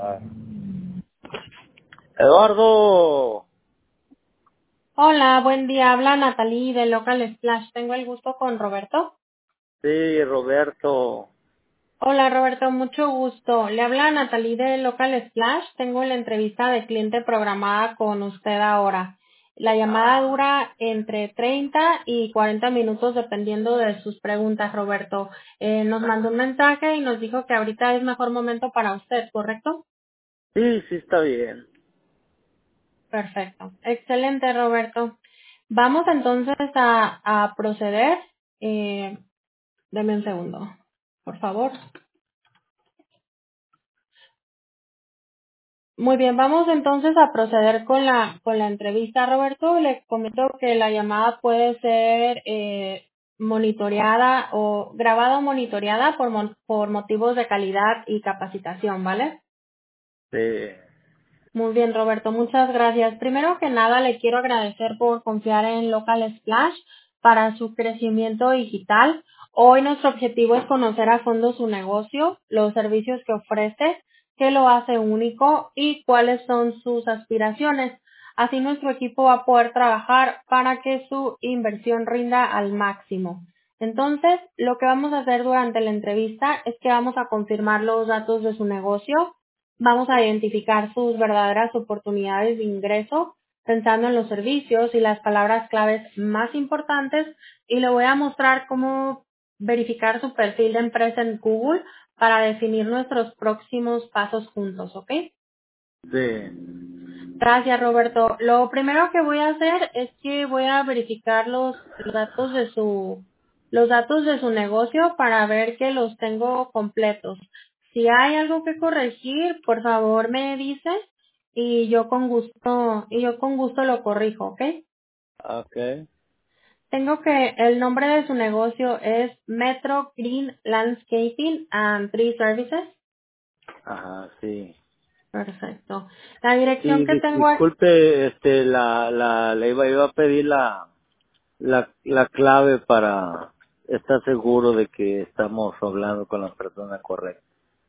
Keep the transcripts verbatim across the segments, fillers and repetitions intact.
Eduardo, Hola, buen día. Habla Natalie de Local Splash. Tengo el gusto con Roberto. sí, Roberto, Hola, Roberto, mucho gusto. Le habla Natalie de Local Splash. Tengo la entrevista de cliente programada con usted ahora. La llamada ah, dura entre treinta y cuarenta minutos dependiendo de sus preguntas, Roberto. Eh, nos mandó un mensaje y nos dijo que ahorita es mejor momento para usted, ¿correcto? sí, sí está bien. Perfecto. Excelente, Roberto. Vamos entonces a, a proceder. Eh, Deme un segundo, por favor. Muy bien, vamos entonces a proceder con la con la entrevista, Roberto. Le comento que la llamada puede ser eh, monitoreada o grabada o monitoreada por, mon- por motivos de calidad y capacitación, ¿vale? Sí, Muy bien, Roberto, muchas gracias. Primero que nada, le quiero agradecer por confiar en Local Splash para su crecimiento digital. Hoy nuestro objetivo es conocer a fondo su negocio, los servicios que ofrece, qué lo hace único y cuáles son sus aspiraciones. Así nuestro equipo va a poder trabajar para que su inversión rinda al máximo. Entonces, lo que vamos a hacer durante la entrevista es que vamos a confirmar los datos de su negocio. Vamos a identificar sus verdaderas oportunidades de ingreso pensando en los servicios y las palabras claves más importantes y le voy a mostrar cómo verificar su perfil de empresa en Google para definir nuestros próximos pasos juntos, ¿ok? sí, Gracias, Roberto. Lo primero que voy a hacer es que voy a verificar los, los datos de su los datos de su negocio para ver que los tengo completos. Si hay algo que corregir, por favor me dice y yo con gusto y yo con gusto lo corrijo, ¿ok? okay, Tengo que el nombre de su negocio es Metro Green Landscaping and Tree Services. ajá, sí. Perfecto. La dirección Sí, que dis- tengo aquí. disculpe, este, la, la, le iba, iba a pedir la, la, la clave para estar seguro de que estamos hablando con la persona correcta.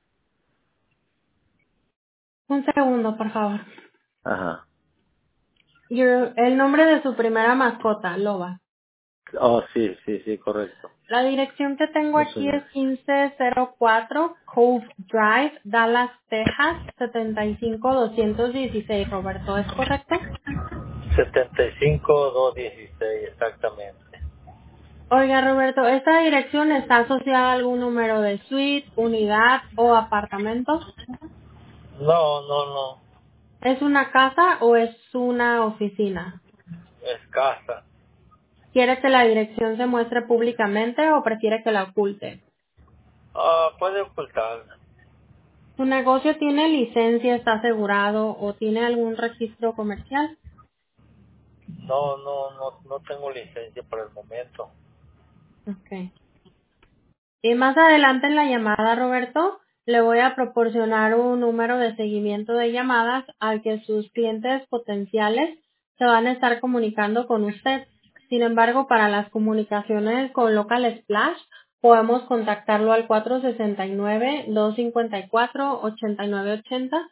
Un segundo, por favor. Ajá. Your- el nombre de su primera mascota, Loba. Oh, sí, sí, sí, correcto. La dirección que tengo Muchas aquí es gracias. quince cero cuatro Cove Drive, Dallas, Texas, setenta y cinco doscientos dieciséis, Roberto, ¿es correcto? setenta y cinco doscientos dieciséis, exactamente. Oiga, Roberto, ¿esta dirección está asociada a algún número de suite, unidad o apartamento? No, no, no, ¿Es una casa o es una oficina? es casa. ¿Quiere que la dirección se muestre públicamente o prefiere que la oculte? Ah, puede ocultarla. ¿Su negocio tiene licencia, está asegurado o tiene algún registro comercial? No, no, no, no tengo licencia por el momento. Okay. Y más adelante en la llamada, Roberto, le voy a proporcionar un número de seguimiento de llamadas al que sus clientes potenciales se van a estar comunicando con usted. Sin embargo, para las comunicaciones con Local Splash, podemos contactarlo al cuatro sesenta y nueve, dos cincuenta y cuatro, ochenta y nueve ochenta.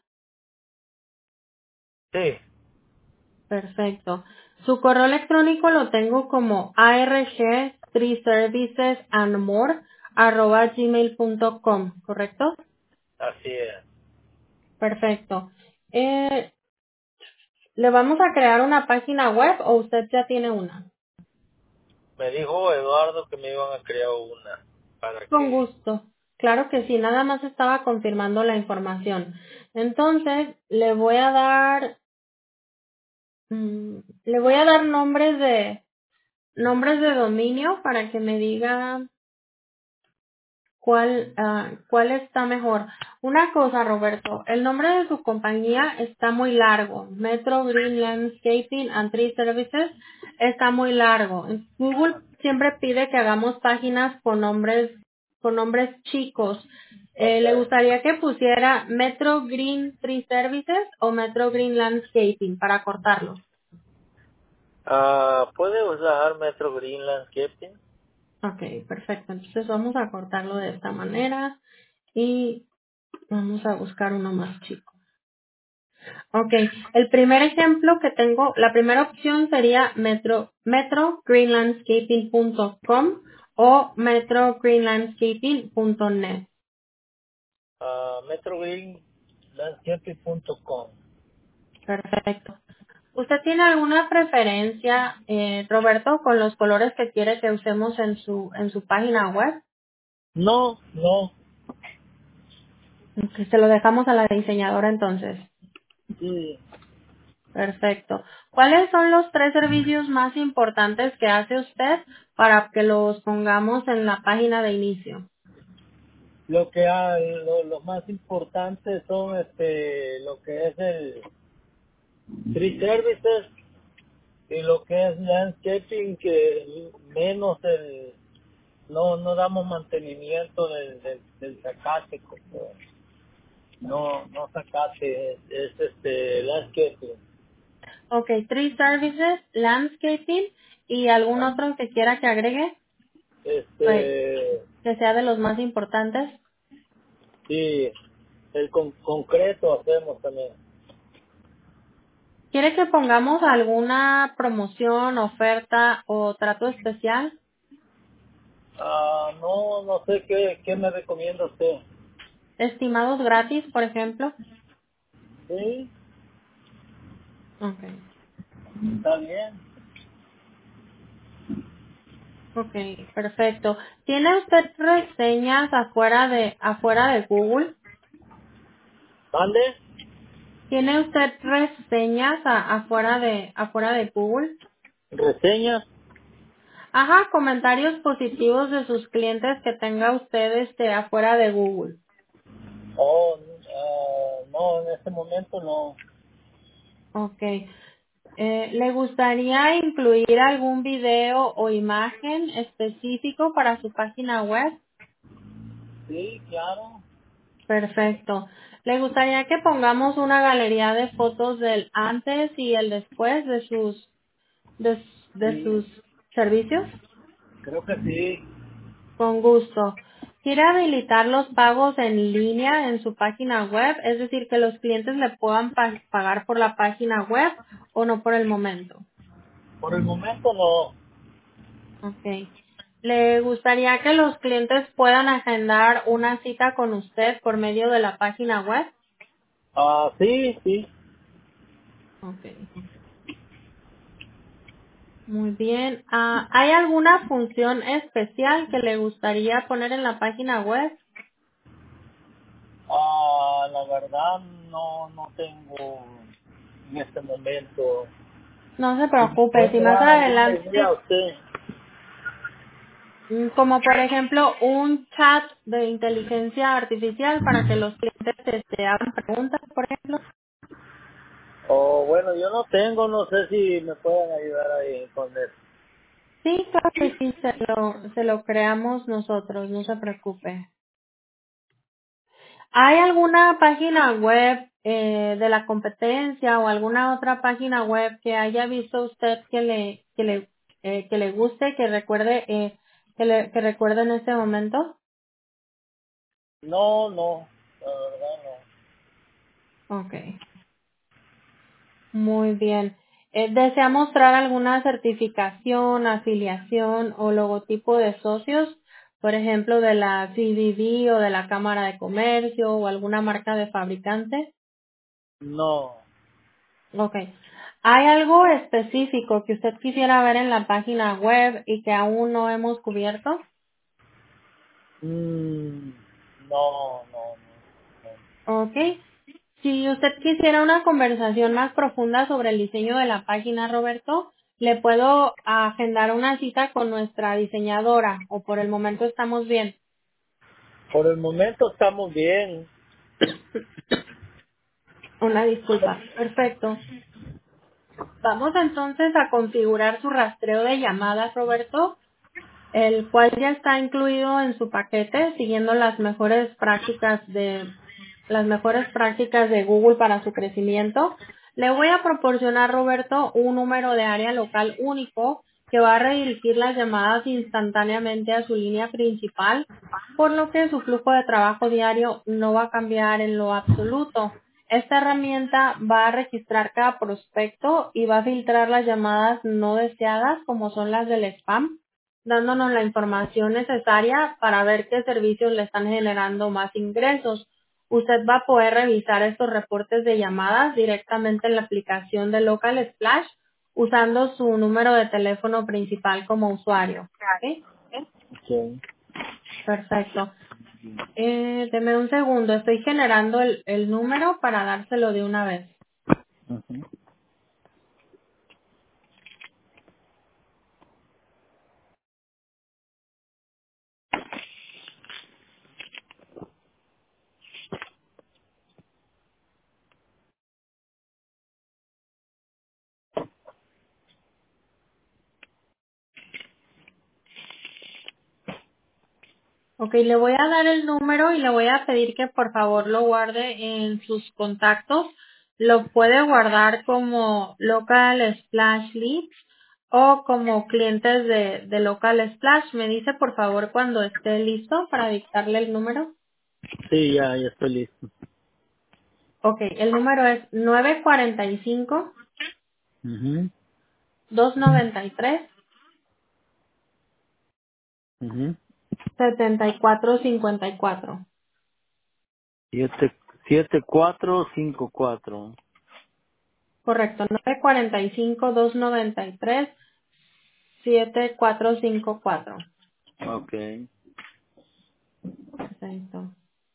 Sí, Perfecto. Su correo electrónico lo tengo como arg three services and more arroba gmail punto com, ¿correcto? así es. Perfecto. Eh, ¿Le vamos a crear una página web o usted ya tiene una? Me dijo Eduardo que me iban a crear una para Con que... gusto. Claro que sí, nada más estaba confirmando la información. Entonces, le voy a dar, mm, le voy a dar nombres de, nombres de dominio para que me diga ¿Cuál, ah, ¿Cuál está mejor? Una cosa, Roberto, el nombre de su compañía está muy largo. Metro Green Landscaping and Tree Services está muy largo. Google siempre pide que hagamos páginas con nombres, con nombres chicos. Eh, Ok. ¿Le gustaría que pusiera Metro Green Tree Services o Metro Green Landscaping para cortarlo? Ah, ¿puede usar Metro Green Landscaping? Ok, perfecto. Entonces vamos a cortarlo de esta manera y vamos a buscar uno más chico. Ok, el primer ejemplo que tengo, la primera opción sería metro, metro green landscaping punto com o metro green landscaping punto net. Uh, metrogreen landscaping punto com. Perfecto. ¿Usted tiene alguna preferencia, eh, Roberto, con los colores que quiere que usemos en su, en su página web? No, no. Que se lo dejamos a la diseñadora entonces. Sí. Perfecto. ¿Cuáles son los tres servicios más importantes que hace usted para que los pongamos en la página de inicio? Lo que ha, lo, lo más importante son este lo que es el tree services y lo que es landscaping, que menos el no no damos mantenimiento del del, del zacate, como no no zacate, es, es este landscaping. Ok, Tree Services, Landscaping y algún otro que quiera que agregue, pues, Este que sea de los más importantes. sí, el con, concreto hacemos también. ¿Quiere que pongamos alguna promoción, oferta o trato especial? Ah, no no sé qué qué me recomienda usted. Estimados gratis, por ejemplo. Sí, Ok, está bien. ok, perfecto. ¿Tiene usted reseñas afuera de, afuera de Google? ¿Mande? ¿Tiene usted reseñas a- afuera de, afuera de Google? ¿Reseñas? Ajá, comentarios positivos de sus clientes que tenga usted este, afuera de Google. Oh, ah, no, en este momento no. Ok. Eh, ¿Le gustaría incluir algún video o imagen específico para su página web? Sí, claro. Perfecto. ¿Le gustaría que pongamos una galería de fotos del antes y el después de sus, de, de Sí, sus servicios? creo que sí. Con gusto. ¿Quiere habilitar los pagos en línea en su página web? Es decir, que los clientes le puedan pa- pagar por la página web o no por el momento. Por el momento no. Ok. ¿Le gustaría que los clientes puedan agendar una cita con usted por medio de la página web? Ah, sí, sí. Ok. Muy bien. Ah, ¿hay alguna función especial que le gustaría poner en la página web? Ah, la verdad no, no tengo en este momento. No se Si me preocupe, puede si más dar alguna idea adelante, usted. mm, como por ejemplo un chat de inteligencia artificial para que los clientes este, hagan preguntas, por ejemplo. O bueno, yo no tengo, no sé si me pueden ayudar ahí con eso. Sí, claro que sí, se lo, se lo creamos nosotros, no se preocupe. ¿Hay alguna página web eh, de la competencia o alguna otra página web que haya visto usted que le que le eh, que le guste, que recuerde eh, que le que recuerde en este momento? No, no, la verdad no. Okay, muy bien. Eh, ¿Desea mostrar alguna certificación, afiliación o logotipo de socios? Por ejemplo, de la C B B o de la Cámara de Comercio o alguna marca de fabricante. No. Ok. ¿Hay algo específico que usted quisiera ver en la página web y que aún no hemos cubierto? Mm, no, no, no. Ok. Si usted quisiera una conversación más profunda sobre el diseño de la página, Roberto, le puedo agendar una cita con nuestra diseñadora o por el momento estamos bien. Por el momento estamos bien. Una disculpa. Perfecto. Vamos entonces a configurar su rastreo de llamadas, Roberto, el cual ya está incluido en su paquete, siguiendo las mejores prácticas de las mejores prácticas de Google para su crecimiento. Le voy a proporcionar, Roberto, un número de área local único que va a redirigir las llamadas instantáneamente a su línea principal, por lo que su flujo de trabajo diario no va a cambiar en lo absoluto. Esta herramienta va a registrar cada prospecto y va a filtrar las llamadas no deseadas, como son las del spam, dándonos la información necesaria para ver qué servicios le están generando más ingresos. Usted va a poder revisar estos reportes de llamadas directamente en la aplicación de Local Splash usando su número de teléfono principal como usuario. ¿Ok? Sí. Perfecto. Eh, deme un segundo, estoy generando el, el número para dárselo de una vez. Ujú. Ok, le voy a dar el número y le voy a pedir que por favor lo guarde en sus contactos. Lo puede guardar como Local Splash Leads o como clientes de, de Local Splash. Me dice por favor cuando esté listo para dictarle el número. Sí, ya, ya estoy listo. Ok, el número es nueve cuatro cinco, Mhm. dos nueve tres, Mhm. siete cuatro cinco cuatro. Siete, siete, cuatro, cinco, cuatro. Correcto, nueve cuatro cinco, dos nueve tres, siete cuatro cinco cuatro. Okay. Perfecto.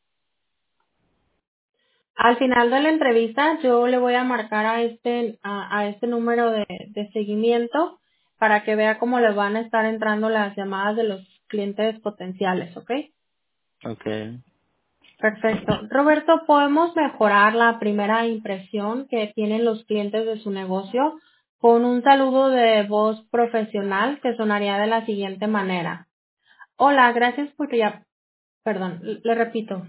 Al final de la entrevista yo le voy a marcar a este, a, a este número de, de seguimiento para que vea cómo le van a estar entrando las llamadas de los clientes potenciales, ¿ok? Okay. Perfecto. Roberto, ¿podemos mejorar la primera impresión que tienen los clientes de su negocio con un saludo de voz profesional que sonaría de la siguiente manera? Hola, gracias por ya, perdón, le repito,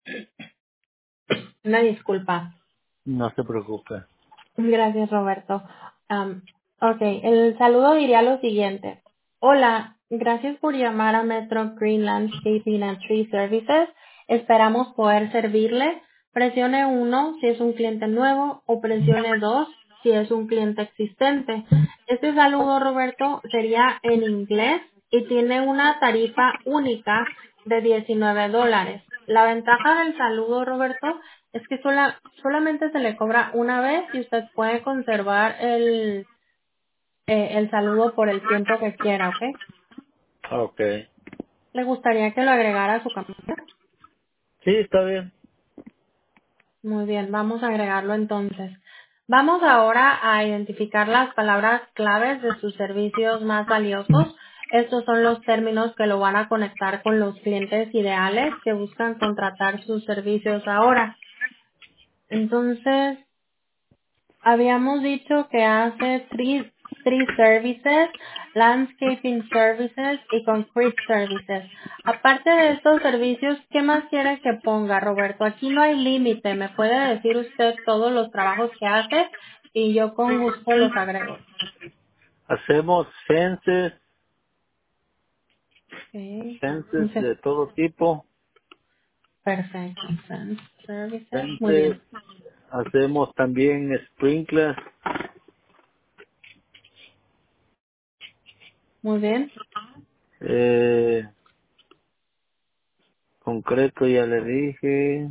una disculpa. No se preocupe. Gracias, Roberto. Am, ok, el saludo diría lo siguiente. Hola, gracias por llamar a Metro Green Landscaping and Tree Services. Esperamos poder servirle. Presione uno si es un cliente nuevo o presione dos si es un cliente existente. Este saludo, Roberto, sería en inglés y tiene una tarifa única de diecinueve dólares. La ventaja del saludo, Roberto, es que sola, solamente se le cobra una vez y usted puede conservar el, eh, el saludo por el tiempo que quiera, ¿ok? Okay. ¿Le gustaría que lo agregara a su campaña? Sí, está bien. Muy bien, vamos a agregarlo entonces. Vamos ahora a identificar las palabras claves de sus servicios más valiosos. Estos son los términos que lo van a conectar con los clientes ideales que buscan contratar sus servicios ahora. Entonces, habíamos dicho que hace tree, tree services, landscaping services y concrete services. Aparte de estos servicios, ¿qué más quiere que ponga, Roberto? Aquí no hay límite. Me puede decir usted todos los trabajos que hace y yo con gusto los agrego. Hacemos fences, Okay. fences Entonces, de todo tipo. perfecto. Fence Services. Muy Fences, bien. hacemos también sprinklers, Muy bien. eh, concreto ya le dije.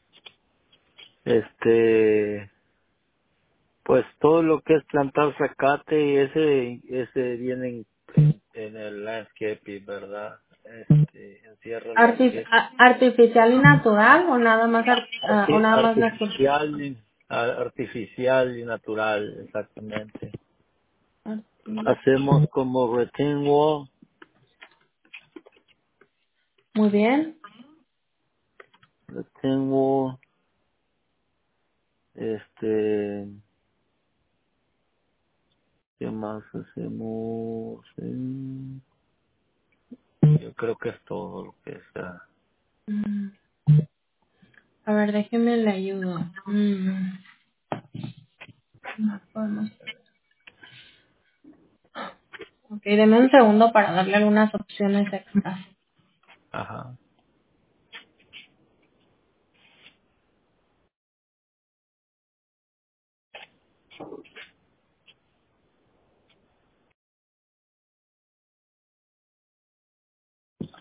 Este, pues todo lo que es plantar zacate y ese, ese viene en, en el landscape, ¿verdad? Este, encierra el Artif- landscape. a- ¿Artificial y natural o nada más, ar- ah, o Sí, nada más natural? artificial, y- a- artificial y natural, exactamente. Hacemos como retaining wall, Muy bien. retaining wall, este, ¿qué más hacemos? Eh, Yo creo que es todo lo que está. Mm. A ver, déjeme le ayudo. Mm, no podemos. Ok, deme un segundo para darle algunas opciones extras. Ajá.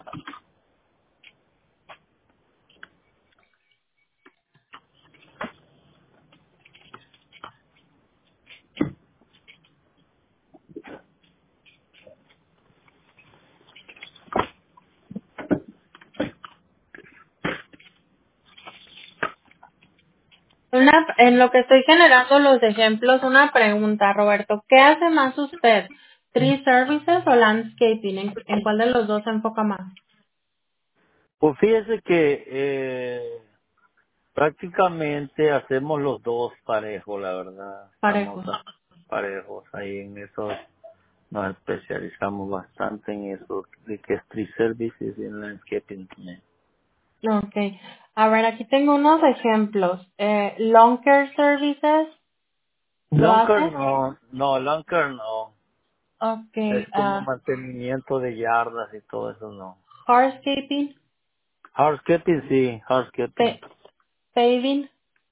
Una, en lo que estoy generando los ejemplos, una pregunta, Roberto. ¿Qué hace más usted? ¿Tree Services o Landscaping? ¿En, en cuál de los dos se enfoca más? Pues fíjese que eh, prácticamente hacemos los dos parejos, la verdad. Estamos Parejos. a- parejos ahí en eso. Nos especializamos bastante en eso, de que es tree services y en landscaping también. Ok. A ver, aquí tengo unos ejemplos. Eh, Lawn Care Services, ¿lo Lunker hace? no, no, Lunker no. Es Ok. como Uh, mantenimiento de yardas y todo eso, no. Hardscaping, Housekeeping, sí, housekeeping. pa- Paving,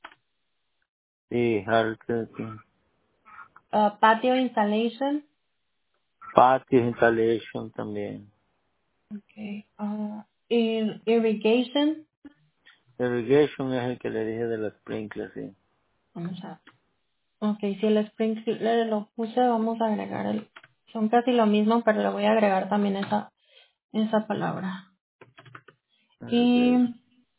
Sí, housekeeping. uh, Patio Installation. Patio installation también. Okay. Uh, ir- irrigation. Irrigation es el que le dije de los sprinklers, sí. Vamos a Ok, si el sprinkler lo puse, vamos a agregar el... Son casi lo mismo, pero le voy a agregar también esa, esa palabra. Y Irrigation.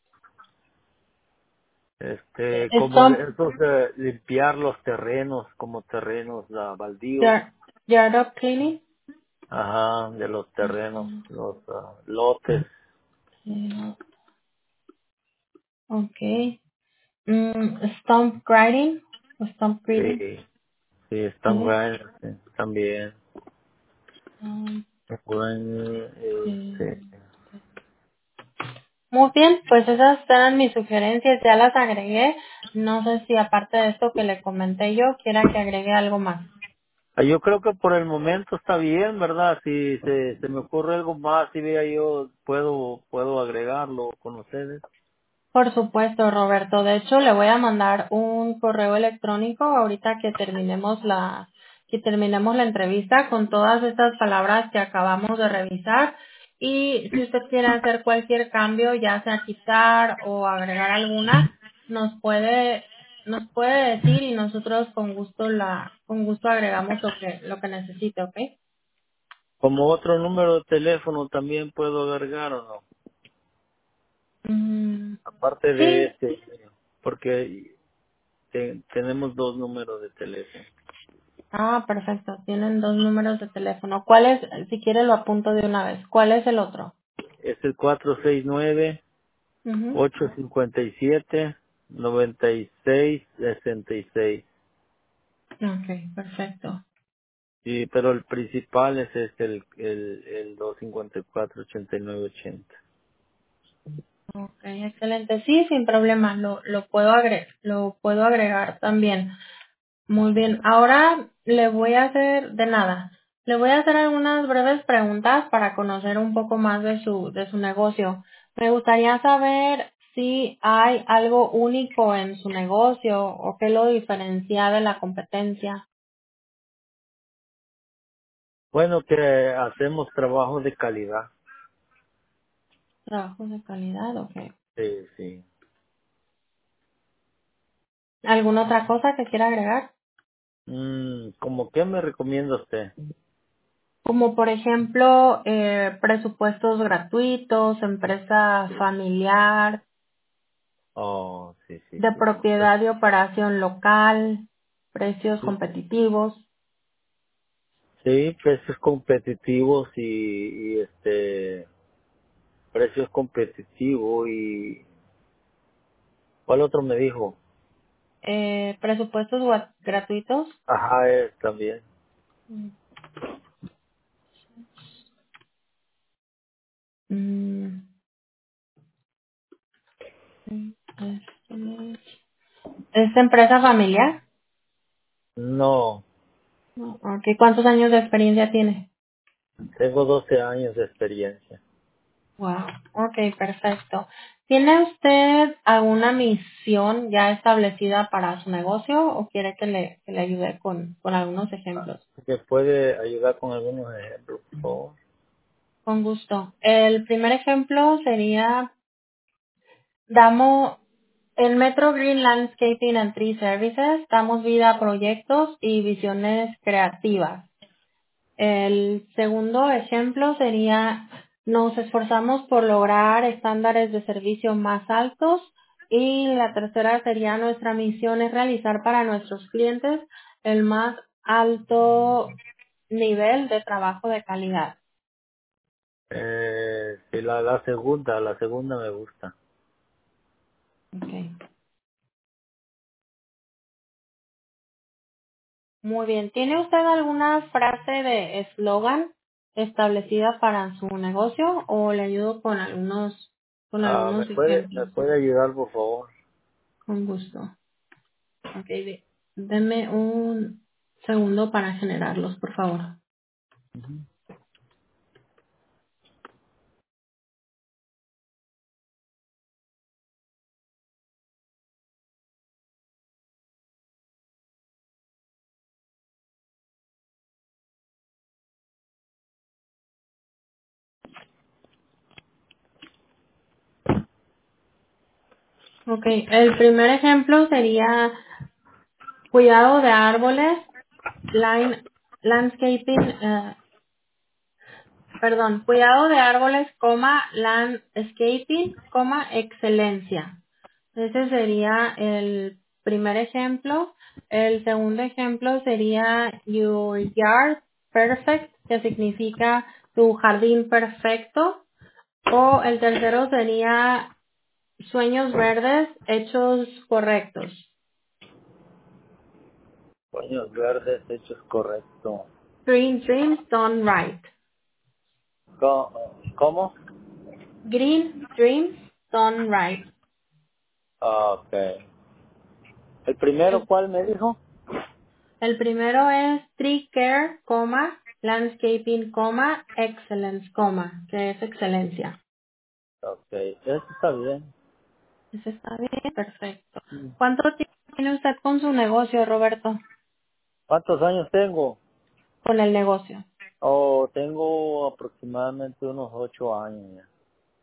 Este, eh, como stump, de esos de limpiar los terrenos, como terrenos ah, baldíos. yard, yard up cleaning. Ajá, de los terrenos, los ah, lotes. Eh, Ok. Mm, stump grinding. O stump grading. Sí, sí, están ¿Tiene? buenos, sí, también. Um, Bueno, este, eh, Muy bien, pues esas eran mis sugerencias, ya las agregué. No sé si aparte de esto que le comenté yo, quiera que agregue algo más. ah, yo creo que por el momento está bien, ¿verdad? Si se, se me ocurre algo más, si vea yo, puedo, puedo agregarlo con ustedes. Por supuesto, Roberto. De hecho, le voy a mandar un correo electrónico ahorita que terminemos la que terminemos la entrevista con todas estas palabras que acabamos de revisar. Y si usted quiere hacer cualquier cambio, ya sea quitar o agregar alguna, nos puede nos puede decir y nosotros con gusto la con gusto agregamos lo que lo que necesite, ¿ok? Como otro número de teléfono también puedo agregar o no, Mm, aparte de sí. este, porque te- tenemos dos números de teléfono. Ah, perfecto. Tienen dos números de teléfono. ¿Cuál es? Si quiere lo apunto de una vez. ¿Cuál es el otro? Es el cuatro seis nueve, Mhm. ocho cinco siete, nueve seis seis seis. Okay, perfecto. Sí, pero el principal es este, el, el, el dos cinco cuatro, ochenta y nueve ochenta. Okay, excelente. Sí, sin problema. Lo, lo puedo agregar, lo puedo agregar también. Muy bien. Ahora le voy a hacer de nada. Le voy a hacer algunas breves preguntas para conocer un poco más de su de su negocio. Me gustaría saber si hay algo único en su negocio o qué lo diferencia de la competencia. Bueno, que hacemos trabajo de calidad. Trabajos de calidad, ok. Sí, sí. ¿Alguna otra cosa que quiera agregar? Mm, ¿cómo qué me recomienda usted? Como por ejemplo, eh, presupuestos gratuitos, empresa familiar, Oh, sí, sí, de sí. Pues, propiedad y operación local, precios sí, competitivos. sí, precios competitivos y, y este, precios competitivos y, ¿cuál otro me dijo? Eh, presupuestos gua- gratuitos. Ajá, es también. Mm, sí, este, ¿es empresa familiar? No, No, ok. ¿Cuántos años de experiencia tiene? tengo doce años de experiencia. Wow, ok, perfecto. ¿Tiene usted alguna misión ya establecida para su negocio o quiere que le, que le ayude con, con algunos ejemplos? ¿Me puede ayudar con algunos ejemplos, por favor? Con gusto. El primer ejemplo sería, damos, en Metro Green Landscaping and Tree Services, damos vida a proyectos y visiones creativas. El segundo ejemplo sería, nos esforzamos por lograr estándares de servicio más altos. Y la tercera sería, nuestra misión es realizar para nuestros clientes el más alto nivel de trabajo de calidad. Eh, sí, la, la segunda, la segunda me gusta. Okay. Muy bien. ¿Tiene usted alguna frase de eslogan establecida para su negocio o le ayudo con algunos, con Ah, ¿me algunos puede, me ejemplos? puede ayudar, por favor? Con gusto. Ok, de- deme un segundo para generarlos, por favor. Ok, el primer ejemplo sería cuidado de árboles, line, landscaping, eh, perdón, cuidado de árboles, coma, landscaping, coma, excelencia. Ese sería el primer ejemplo. El segundo ejemplo sería Your Yard Perfect, que significa tu jardín perfecto. O el tercero sería Sueños verdes, hechos correctos. Sueños verdes, hechos correcto. Green Dreams Done Right. ¿Cómo? ¿Cómo? Green Dreams Done Right. Ah, ok. ¿El primero El, cuál me dijo? el primero es Tree Care, coma, Landscaping, coma, Excellence, coma, que es excelencia. Ok, eso está bien. Eso está bien, perfecto. ¿Cuánto tiempo tiene usted con su negocio, Roberto? ¿Cuántos años tengo? Con el negocio. Oh, tengo aproximadamente unos ocho años ya.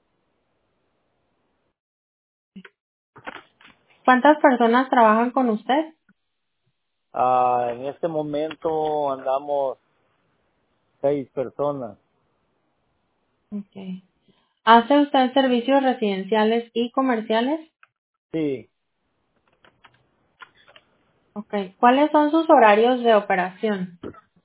¿Cuántas personas trabajan con usted? Ah, en este momento andamos seis personas. Okay. ¿Hace usted servicios residenciales y comerciales? Sí, Okay. ¿Cuáles son sus horarios de operación?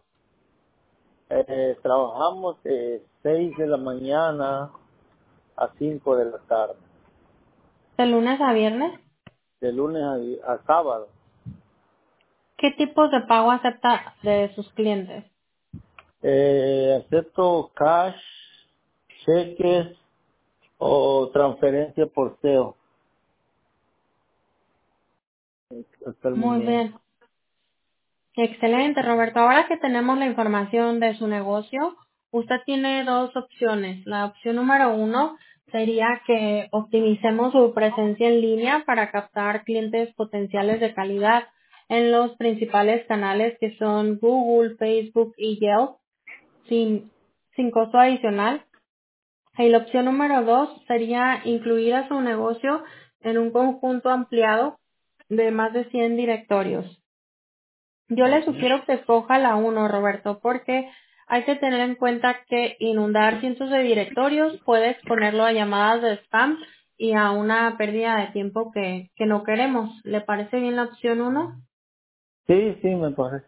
eh, trabajamos de seis de la mañana a cinco de la tarde, ¿De lunes a viernes? de lunes a, vi- a sábado. ¿Qué tipos de pago acepta de sus clientes? Eh, acepto cash, cheques o transferencia por S E O hasta el Muy momento. bien. Excelente, Roberto. Ahora que tenemos la información de su negocio, usted tiene dos opciones. La opción número uno sería que optimicemos su presencia en línea para captar clientes potenciales de calidad en los principales canales que son Google, Facebook y Yelp sin, sin costo adicional. Y la opción número dos sería incluir a su negocio en un conjunto ampliado de más de cien directorios. Yo le Ujú. sugiero que escoja la uno, Roberto, porque hay que tener en cuenta que inundar cientos de directorios puede exponerlo a llamadas de spam y a una pérdida de tiempo que, que no queremos. ¿Le parece bien la opción uno? Sí, sí, me parece.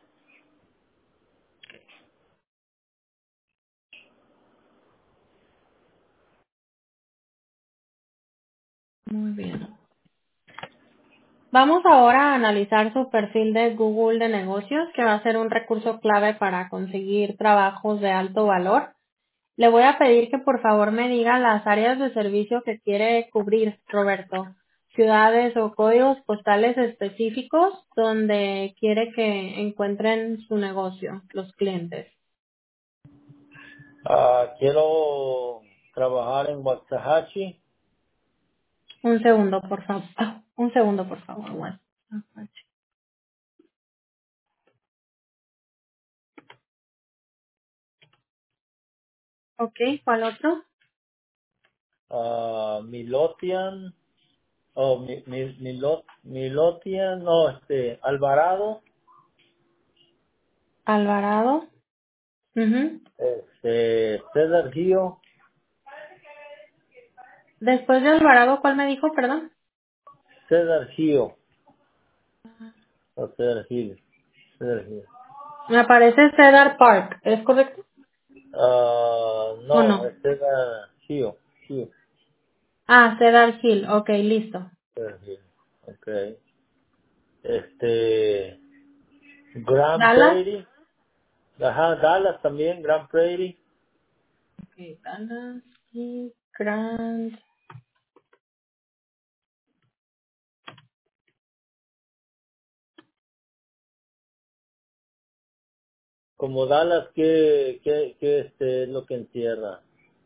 Muy bien. Vamos ahora a analizar su perfil de Google de negocios, que va a ser un recurso clave para conseguir trabajos de alto valor. Le voy a pedir que por favor me diga las áreas de servicio que quiere cubrir, Roberto. Ciudades o códigos postales específicos donde quiere que encuentren su negocio, los clientes. Ah, quiero trabajar en Waxahachie. Un segundo, por favor. Ah, un segundo, por favor. Bueno. Ok, ¿cuál otro? ah, Milotian, oh, mi, mi, Milot, Milotian, no, este, Alvarado, Alvarado. Ujú. este, Cedar Hill, Después de Alvarado, ¿cuál me dijo, perdón? Cedar Hill, o Cedar Hill, Cedar Hill. Me aparece Cedar Park, ¿es correcto? Ah, ¿O no, no? es Cedar Hill, Hill, Ah, Cedar Hill, ok, listo. Cedar Hill, okay. Este, Grand Dallas. Prairie, ajá, Dallas también, Grand Prairie, Ok, Dallas y Grand. como Dallas, ¿qué, qué, qué este, es lo que encierra?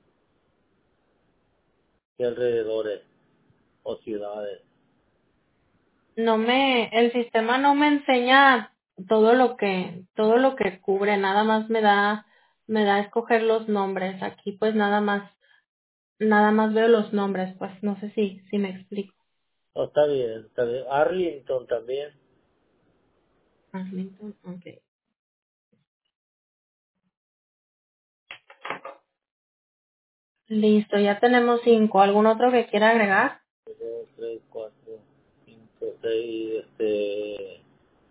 ¿Qué alrededores o ciudades? No me, el sistema no me enseña todo lo que, todo lo que cubre, nada más me da, me da a escoger los nombres. Aquí pues nada más, nada más veo los nombres, pues no sé si, si me explico. Oh, está bien, está bien. Arlington también. Arlington, ok. Listo, ya tenemos cinco. ¿Algún otro que quiera agregar? Dos, tres, cuatro, cinco, seis, este...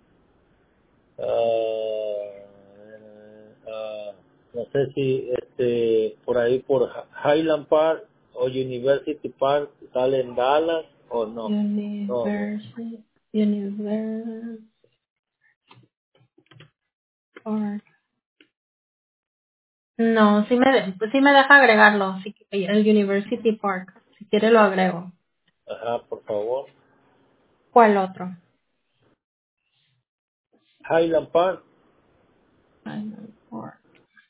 ah, ah, no sé si este por ahí por Highland Park o University Park sale en Dallas o no. No, no. University, University Park. No, sí me, de- pues sí me deja agregarlo, sí, que- el University Park. Si quiere lo agrego. Ajá, por favor. ¿Cuál otro? Highland Park, Highland Park.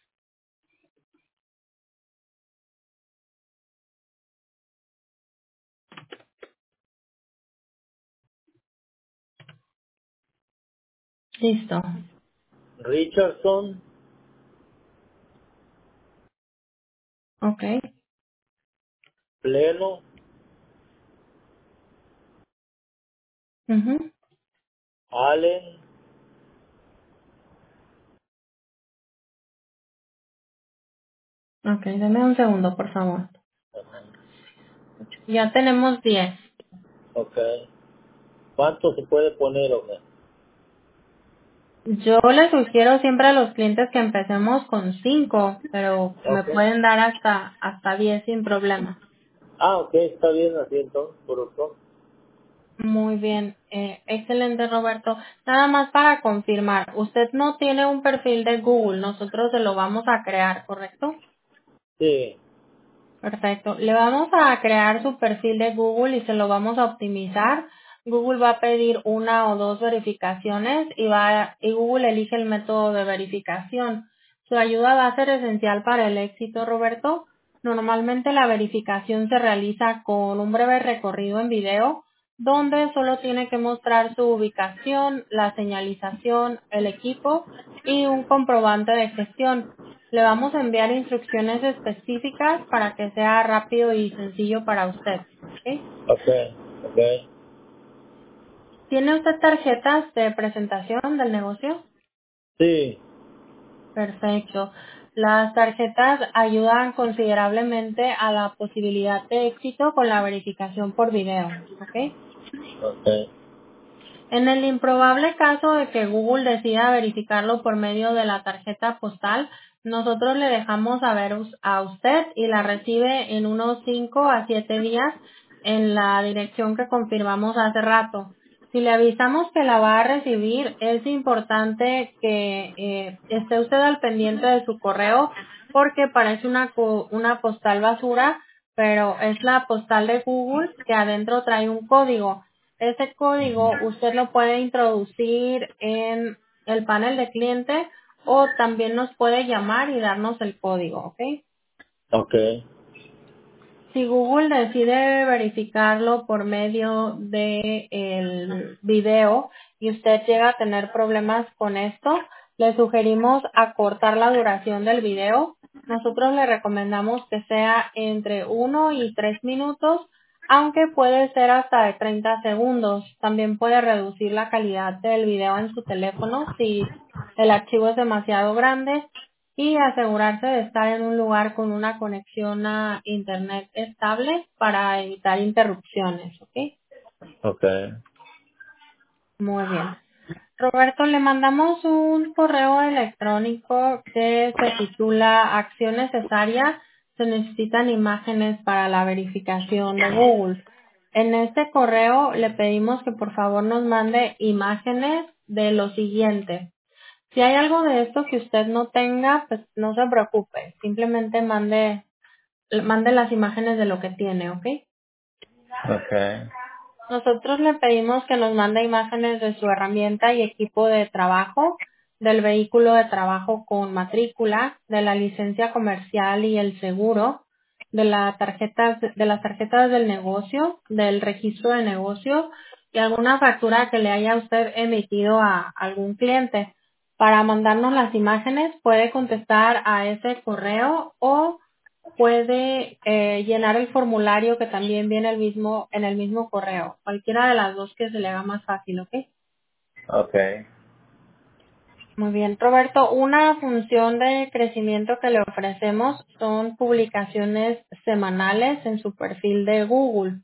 Listo. Richardson, Ok. Pleno, Ujú. Allen, Ok, deme un segundo, por favor. ajá, Ya tenemos diez. ok. ¿Cuánto se puede poner, hombre? Yo le sugiero siempre a los clientes que empecemos con cinco, pero me Ok. pueden dar hasta hasta diez sin problema. Ah, ok, está bien así entonces, por otro. Muy bien, eh, excelente Roberto. Nada más para confirmar, usted no tiene un perfil de Google, nosotros se lo vamos a crear, ¿correcto? Sí, Perfecto. Le vamos a crear su perfil de Google y se lo vamos a optimizar. Google va a pedir una o dos verificaciones y va y Google elige el método de verificación. Su ayuda va a ser esencial para el éxito, Roberto. Normalmente la verificación se realiza con un breve recorrido en video donde solo tiene que mostrar su ubicación, la señalización, el equipo y un comprobante de gestión. Le vamos a enviar instrucciones específicas para que sea rápido y sencillo para usted. ¿Ok? ok, ok. ¿Tiene usted tarjetas de presentación del negocio? Sí, Perfecto. Las tarjetas ayudan considerablemente a la posibilidad de éxito con la verificación por video. ¿Ok? ok, En el improbable caso de que Google decida verificarlo por medio de la tarjeta postal, nosotros le dejamos saber us- a usted y la recibe en unos cinco a siete días en la dirección que confirmamos hace rato. Si le avisamos que la va a recibir, es importante que eh, esté usted al pendiente de su correo porque parece una, co- una postal basura, pero es la postal de Google que adentro trae un código. Ese código usted lo puede introducir en el panel de cliente o también nos puede llamar y darnos el código, ¿ok? ok, Si Google decide verificarlo por medio de el video y usted llega a tener problemas con esto, le sugerimos acortar la duración del video Nosotros le recomendamos que sea entre uno y tres minutos, aunque puede ser hasta de treinta segundos. También puede reducir la calidad del video en su teléfono si el archivo es demasiado grande y asegurarse de estar en un lugar con una conexión a internet estable para evitar interrupciones, ¿ok? Ok. Muy bien. Roberto, le mandamos un correo electrónico que se titula Acción necesaria. Se necesitan imágenes para la verificación de Google. En este correo le pedimos que por favor nos mande imágenes de lo siguiente. Si hay algo de esto que usted no tenga, pues no se preocupe. Simplemente mande, mande las imágenes de lo que tiene, ¿ok? Ok. Nosotros le pedimos que nos mande imágenes de su herramienta y equipo de trabajo, del vehículo de trabajo con matrícula, de la licencia comercial y el seguro, de, la tarjeta, de las tarjetas del negocio, del registro de negocio y alguna factura que le haya usted emitido a algún cliente. Para mandarnos las imágenes puede contestar a ese correo o puede eh, llenar el formulario que también viene el mismo, en el mismo correo. Cualquiera de las dos que se le haga más fácil, ¿ok? Ok. Muy bien, Roberto. Una función de crecimiento que le ofrecemos son publicaciones semanales en su perfil de Google.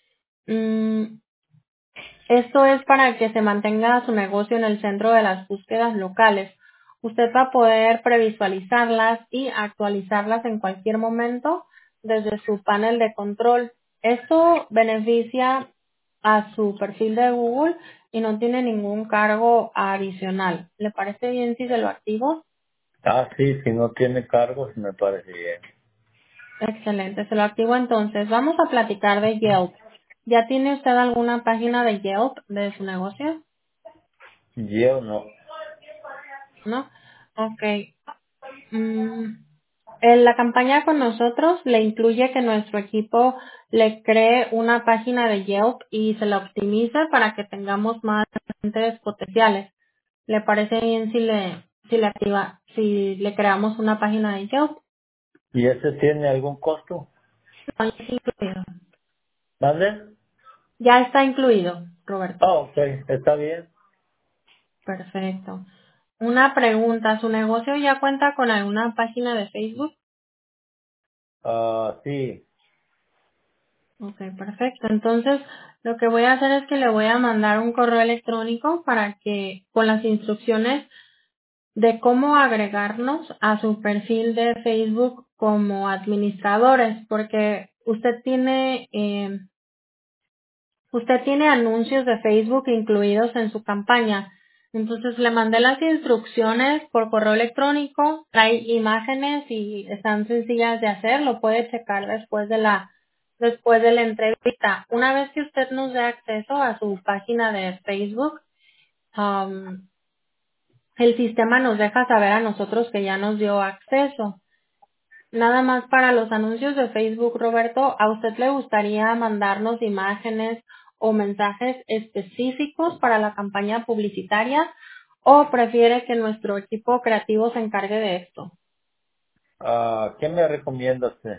Mm, Esto es para que se mantenga su negocio en el centro de las búsquedas locales. Usted va a poder previsualizarlas y actualizarlas en cualquier momento desde su panel de control. Esto beneficia a su perfil de Google y no tiene ningún cargo adicional. ¿Le parece bien si se lo activo? Ah, sí, si no tiene cargos me parece bien. Excelente, se lo activo entonces. Vamos a platicar de Yelp. ¿Ya tiene usted alguna página de Yelp de su negocio? Yo no. ¿No? Ok. Mm, en la campaña con nosotros le incluye que nuestro equipo le cree una página de Yelp y se la optimice para que tengamos más clientes potenciales. ¿Le parece bien si le, si le activa, si le creamos una página de Yelp? ¿Y ese tiene algún costo? No, ya está incluido. ¿Mande? Ya está incluido, Roberto. Ah, ok, está bien. Perfecto. Una pregunta, ¿su negocio ya cuenta con alguna página de Facebook? Ah, sí. Ok, perfecto. Entonces, lo que voy a hacer es que le voy a mandar un correo electrónico para que, con las instrucciones de cómo agregarnos a su perfil de Facebook como administradores, porque usted tiene, eh, usted tiene anuncios de Facebook incluidos en su campaña. Entonces le mandé las instrucciones por correo electrónico, trae imágenes y están sencillas de hacer, lo puede checar después de la después de la entrevista. Una vez que usted nos dé acceso a su página de Facebook, um, el sistema nos deja saber a nosotros que ya nos dio acceso. Nada más para los anuncios de Facebook, Roberto, ¿a usted le gustaría mandarnos imágenes o mensajes específicos para la campaña publicitaria o prefiere que nuestro equipo creativo se encargue de esto? Ah, ¿qué me recomienda usted?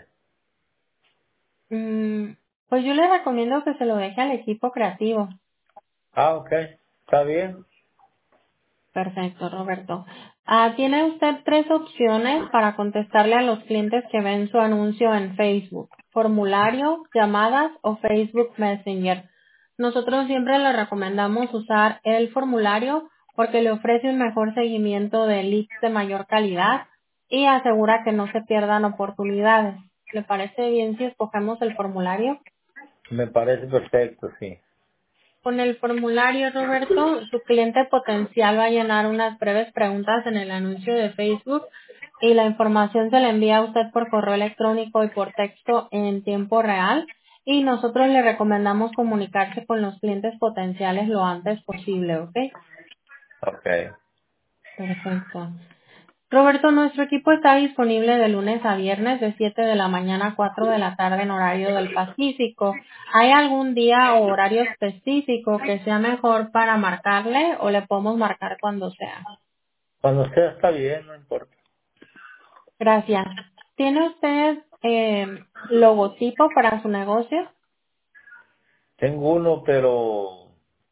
Mm, pues yo le recomiendo que se lo deje al equipo creativo. Ah, ok, está bien. Perfecto, Roberto. Ah, tiene usted tres opciones para contestarle a los clientes que ven su anuncio en Facebook: formulario, llamadas o Facebook Messenger. Nosotros siempre le recomendamos usar el formulario porque le ofrece un mejor seguimiento de leads de mayor calidad y asegura que no se pierdan oportunidades. ¿Le parece bien si escogemos el formulario? Me parece perfecto, sí. Con el formulario, Roberto, su cliente potencial va a llenar unas breves preguntas en el anuncio de Facebook y la información se le envía a usted por correo electrónico y por texto en tiempo real y nosotros le recomendamos comunicarse con los clientes potenciales lo antes posible, ¿ok? Ok. Perfecto. Roberto, nuestro equipo está disponible de lunes a viernes de siete de la mañana a cuatro de la tarde en horario del Pacífico. ¿Hay algún día o horario específico que sea mejor para marcarle o le podemos marcar cuando sea? Cuando sea está bien, no importa. Gracias. ¿Tiene usted eh, logotipo para su negocio? Tengo uno, pero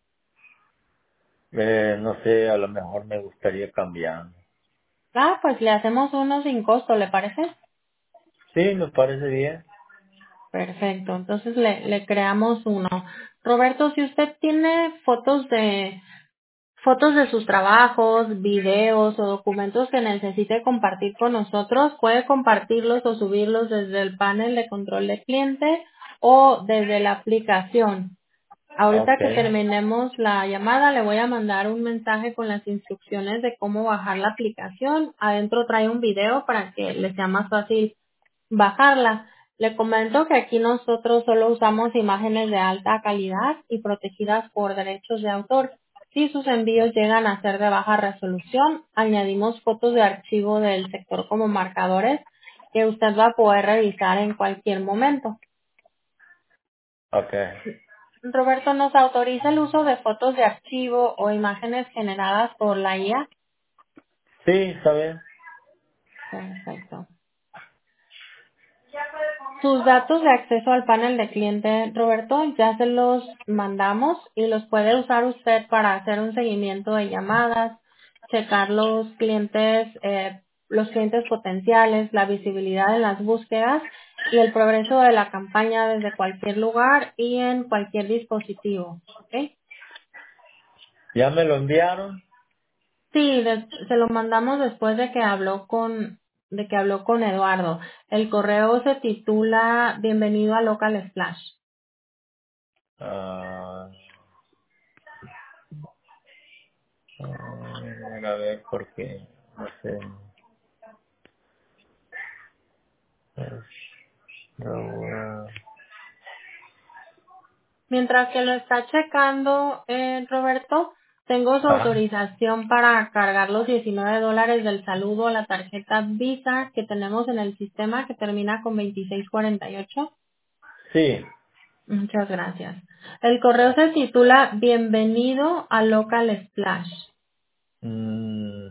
eh, no sé, a lo mejor me gustaría cambiar. Ah, pues le hacemos uno sin costo, ¿le parece? Sí, me parece bien. Perfecto, entonces le, le creamos uno. Roberto, si usted tiene fotos de fotos de sus trabajos, videos o documentos que necesite compartir con nosotros, puede compartirlos o subirlos desde el panel de control de cliente o desde la aplicación. Ahorita Ok, que terminemos la llamada, le voy a mandar un mensaje con las instrucciones de cómo bajar la aplicación. Adentro trae un video para que le sea más fácil bajarla. Le comento que aquí nosotros solo usamos imágenes de alta calidad y protegidas por derechos de autor. Si sus envíos llegan a ser de baja resolución, añadimos fotos de archivo del sector como marcadores que usted va a poder revisar en cualquier momento. ok. Roberto, ¿nos autoriza el uso de fotos de archivo o imágenes generadas por la I A? Sí, está bien. Perfecto. Sus datos de acceso al panel de cliente, Roberto, ya se los mandamos y los puede usar usted para hacer un seguimiento de llamadas, checar los clientes, eh, los clientes potenciales, la visibilidad en las búsquedas y el progreso de la campaña desde cualquier lugar y en cualquier dispositivo. ¿Ok? ¿Ya me lo enviaron? Sí, des- se lo mandamos después de que habló con de que habló con Eduardo. El correo se titula Bienvenido a Local Splash. Ah, a ver, porque no sé. No, Mientras que lo está checando, eh, Roberto, tengo su ajá. autorización para cargar los diecinueve dólares del saludo a la tarjeta Visa que tenemos en el sistema que termina con veintiséis cuarenta y ocho. Sí. Muchas gracias. El correo se titula Bienvenido a Local Splash. Mm,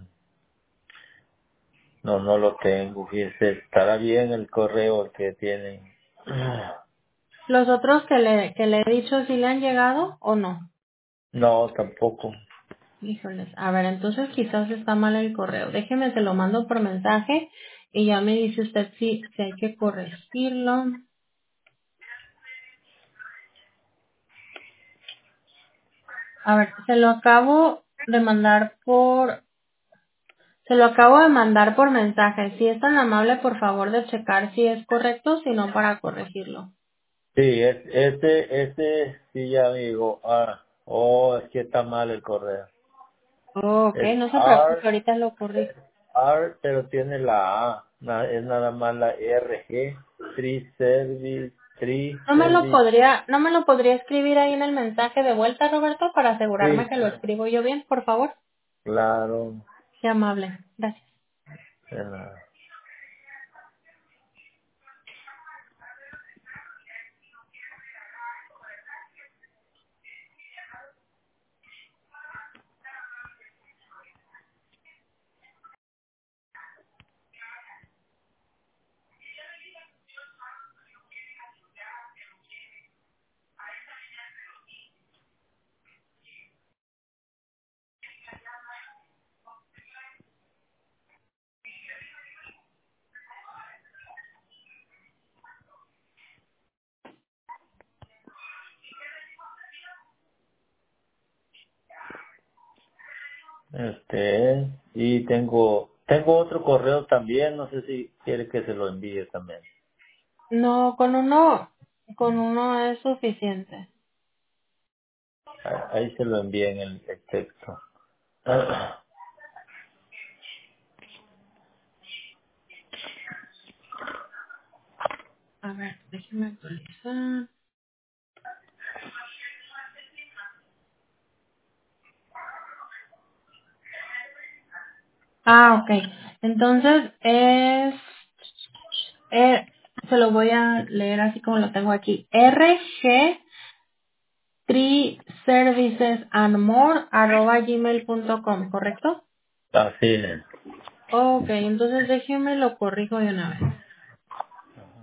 no, no lo tengo. Fíjese, estará bien el correo que tienen. ¿Los otros que le, que le he dicho si le han llegado o no? No, tampoco. Híjoles, a ver, entonces quizás está mal el correo. Déjeme, se lo mando por mensaje y ya me dice usted si, si hay que corregirlo. A ver, se lo acabo de mandar por, se lo acabo de mandar por mensaje. Si es tan amable, por favor, de checar si es correcto, si no para corregirlo. Sí, es, ese, ese, sí, ya digo, ah, oh, es que está mal el correo. Oh, ok, Es no se preocupe, R, ahorita lo corrijo. R, pero tiene la A, na- es nada más la R G, Tree Service, Tree No me lo Service, podría, no me lo podría escribir ahí en el mensaje de vuelta, Roberto, para asegurarme sí, que lo escribo yo bien, por favor. claro, Qué amable, gracias. eh, este es, y tengo, tengo otro correo también, no sé si quiere que se lo envíe también. No, con uno, con uno es suficiente. Ahí ahí se lo envié en el, el texto. A ver, déjeme actualizar. Ah, ok. Entonces es, eh, se lo voy a leer así como lo tengo aquí. R G Tree Services and More arroba gmail punto com, ¿correcto? Así es. Ok, entonces déjeme lo corrijo de una vez.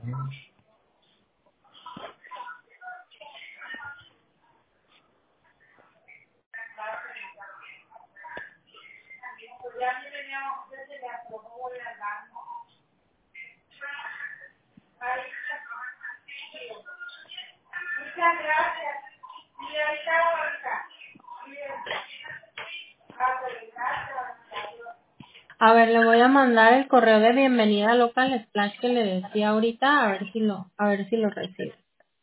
A ver, le voy a mandar el correo de bienvenida a Local Splash que le decía ahorita, a ver si lo, a ver si lo recibe.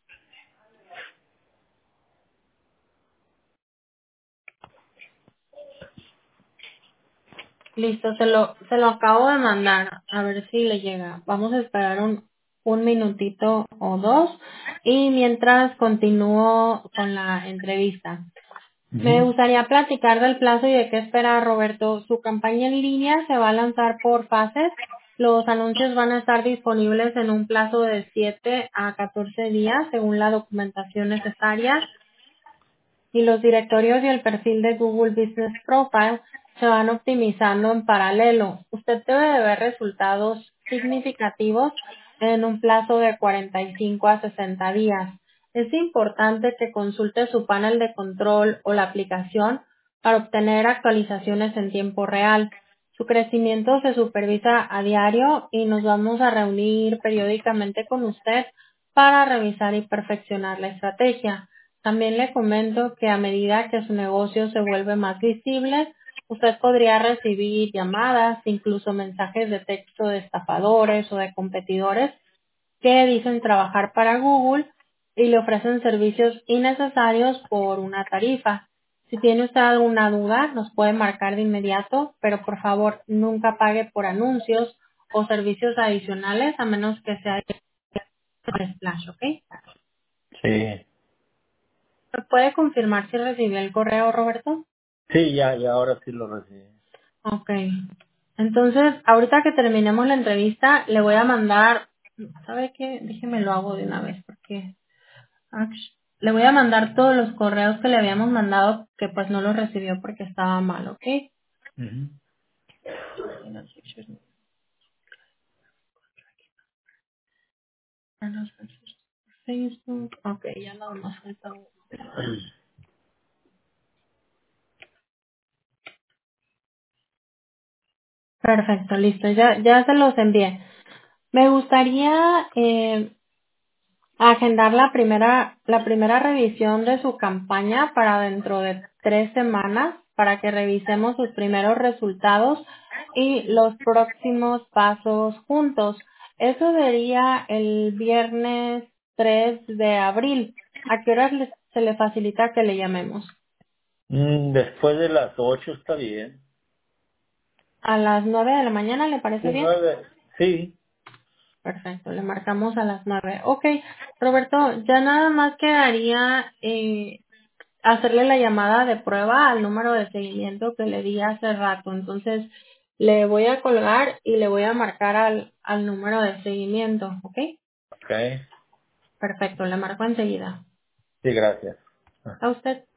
Listo, se lo, se lo acabo de mandar, a ver si le llega. Vamos a esperar un, un minutito o dos y mientras continúo con la entrevista. Me Ujú. gustaría platicar del plazo y de qué espera Roberto. Su campaña en línea se va a lanzar por fases. Los anuncios van a estar disponibles en un plazo de siete a catorce días según la documentación necesaria y los directorios y el perfil de Google Business Profile se van optimizando en paralelo. Usted debe de ver resultados significativos en un plazo de cuarenta y cinco a sesenta días. Es importante que consulte su panel de control o la aplicación para obtener actualizaciones en tiempo real. Su crecimiento se supervisa a diario y nos vamos a reunir periódicamente con usted para revisar y perfeccionar la estrategia. También le comento que a medida que su negocio se vuelve más visible, usted podría recibir llamadas, incluso mensajes de texto de estafadores o de competidores que dicen trabajar para Google y le ofrecen servicios innecesarios por una tarifa. Si tiene usted alguna duda, nos puede marcar de inmediato, pero por favor nunca pague por anuncios o servicios adicionales a menos que sea de Splash, ¿ok? Sí. ¿Me puede confirmar si recibió el correo, Roberto? Sí, ya, ya ahora sí lo recibí. Ok. Entonces, ahorita que terminemos la entrevista, le voy a mandar, ¿sabe qué? Déjeme lo hago de una vez, porque act- le voy a mandar todos los correos que le habíamos mandado, que pues no los recibió porque estaba mal, ¿ok? Ujú. Facebook, ok, ya nada más falta uno. Perfecto, listo, ya, ya se los envié. Me gustaría eh, agendar la primera, la primera revisión de su campaña para dentro de tres semanas para que revisemos sus primeros resultados y los próximos pasos juntos. Eso sería el viernes tres de abril. ¿A qué horas le- se le facilita que le llamemos? Mm, después de las ocho está bien. ¿A las nueve de la mañana le parece Sí, bien? nueve. Sí. Perfecto, le marcamos a las nueve. Ok, Roberto, ya nada más quedaría eh, hacerle la llamada de prueba al número de seguimiento que le di hace rato. Entonces, le voy a colgar y le voy a marcar al, al número de seguimiento, ¿ok? Ok. Perfecto, le marco enseguida. Sí, gracias. A usted.